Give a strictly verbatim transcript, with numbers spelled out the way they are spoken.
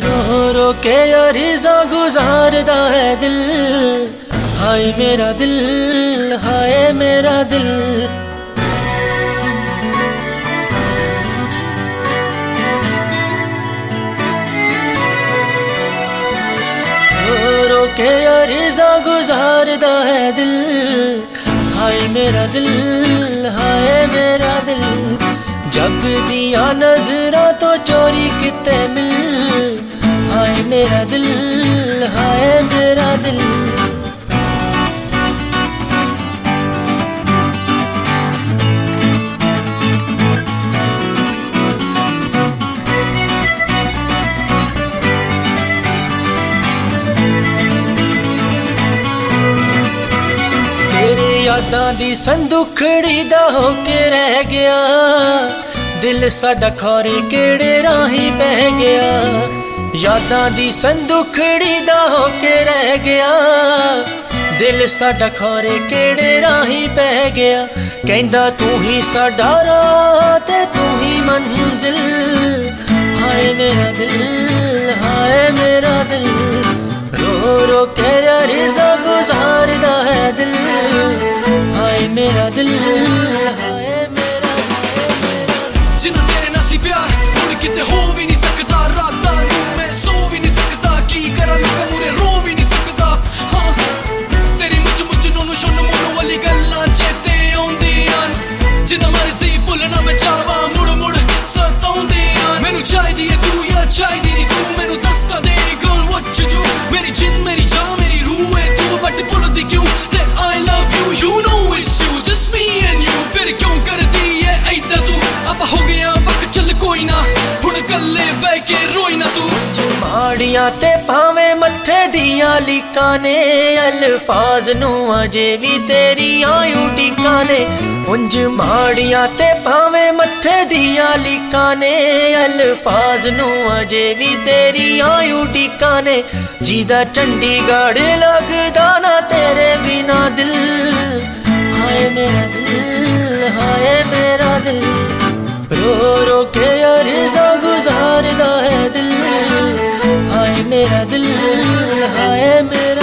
रो रो के अरज़ा गुजारदा है दिल, हाय मेरा दिल, हाय मेरा दिल। रो रो के अरज़ा गुजारदा है दिल, हाय मेरा दिल, हाय मेरा दिल। जग दिया नजरा तो चोरी किते मिल, हाय मेरा दिल, हाय मेरा दिल। तेरे यादां दी संदुखड़ी दा होके रह गया, दिल साडा खौरे केड़े राही बह गया। यादां दी संदुखड़ी दा होके रह गया, दिल साडा खौरे केड़े राही बह गया। कहंदा तू ही साडा राह ते तू ही मंजिल, हाय मेरा दिल, हाय मेरा दिल। रो रो के अरज़ा गुजारदा है दिल, हाय मेरा दिल, हाय मेरा दिल। जिन्ना तेरे नाल सी प्यार हुण किते हो भी नहीं सकदा, रातां नूं मैं सो भी नहीं सकदा, की करां लोकां मूरे रो भी नहीं सकदा। हाँ तेरी मुझ मुझ नूनू शोनू मोनू वाली गल्लां चेते आउंदियां, जिन्ना मर्जी भुल्लना मैं चाहवां मुड़ मुड़ सताउंदियां। मैनू चाहिदी है तू या चाहिदी नहीं तू, मैनू दसदा दे गर्ल व्हाट यू डू। मेरी जिंद मेरी जान मेरी रूह है तू, बट भुल्लदी क्यों that I love you, you know it's you, just me and you। फिर क्यों करदी है ऐदा तू, अब हो गया वक्त चल कोई ना, हुण कल्ले बह के रोई ना तू। माड़ियां ते भावें मत्थे दियां लीकां ने, अल्फाज नूं अजे भी तेरियां उडीकां ने। उंज माड़ियां ते भावें मत्थे दियां लीकां ने, अल्फाज नूं अजे भी तेरियां उडीकां ने। जीदा चंडीगढ़ लगदा ना तेरे बिना दिल, हाय मेरा दिल, हाय मेरा दिल। रो रो के अरज़ा गुजारदा है दिल, हाय मेरा दिल, हाय मेरा